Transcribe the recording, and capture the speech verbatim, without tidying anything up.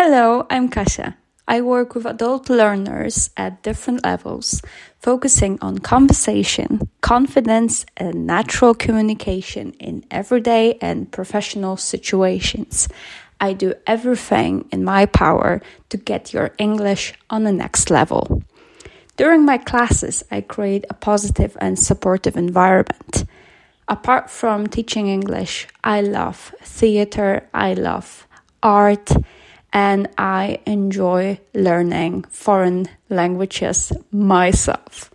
Hello, I'm Kasia. I work with adult learners at different levels, focusing on conversation, confidence, and natural communication in everyday and professional situations. I do everything in my power to get your English on the next level. During my classes, I create a positive and supportive environment. Apart from teaching English, I love theater, I love art, and I enjoy learning foreign languages myself.